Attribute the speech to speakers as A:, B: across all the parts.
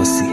A: عباسی.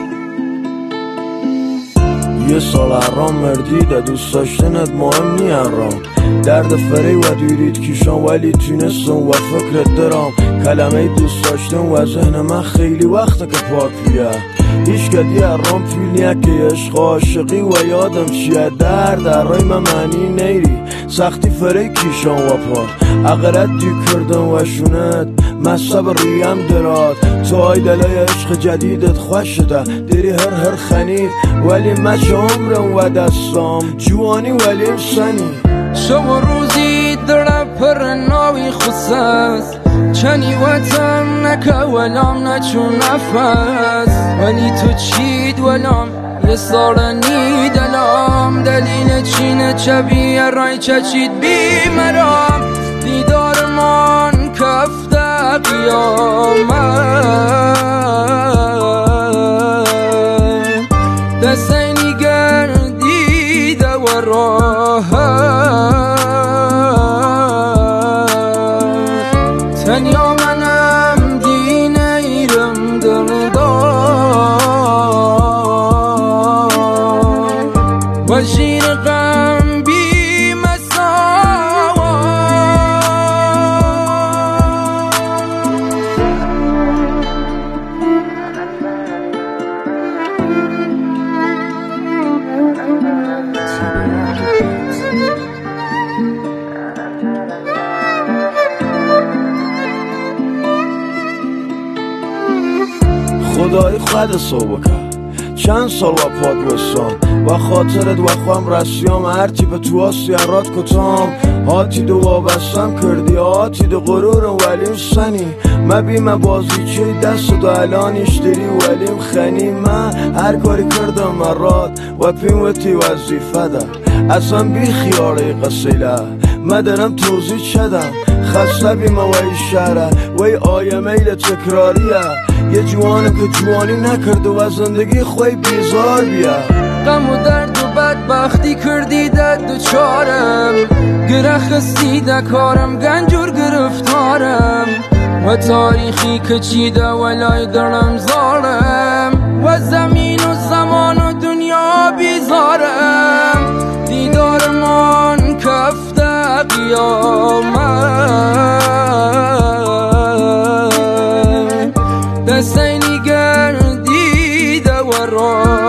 B: یه سال حرام مردیده دوست داشتنت مهم نی حرام درد فری و دیرید کیشان ولی تونستم و فکرت درام کلمه دوست داشتن و ذهن من خیلی وقته که پاکیه هیچ کدی حرام فیلیه که عشق عاشقی و یادم چیه در رای من معنی نیری سختی فری کیشان و پا اقرد دی کردن و شونت مصب ریم دراد تو های دلای عشق جدیدت خوش شده دیری هر خنی ولی مچ عمرم و دستام جوانی ولی سنی
C: شب روزی در پر ناوی خصاص چنی وطن نکه ولام نچون نفس ولی تو چید ولام یه سارنی دلام دلیل چینه چبی رای چچید بی مرام دیدار من کفته قیامت دستینی گردیده و راحت تنیا منم دین ایرم دلدار و شیر غم بی مساوات
B: خدای خود صبح کرد چند سال و پاک بستم و خاطرت و خوام رسیام هرچی به تو سیارات کتام هاتی دو وابستم کردی هاتی دو غرورم ولیم سنی ما بیم بازی چه دست دو الانیش داری ولیم خنی من هر کاری کردم مرات و پیموتی وظیفه ده اصلا بی خیاره قصیله ما دارم توضیح شدم خسته بیم وی شهره وی آیه میل تکراریه یه جوانه که جوانی نکرده و زندگی خوی بیزار بیا
C: غم و درد و بدبختی کردی دد و چارم گره خستی ده کارم گنجور گرفتارم و تاریخی که چیده ولای درم زارم و زمین و زمان و دنیا بیزارم دیدار من کفته قیامت دستینی گردیده و راه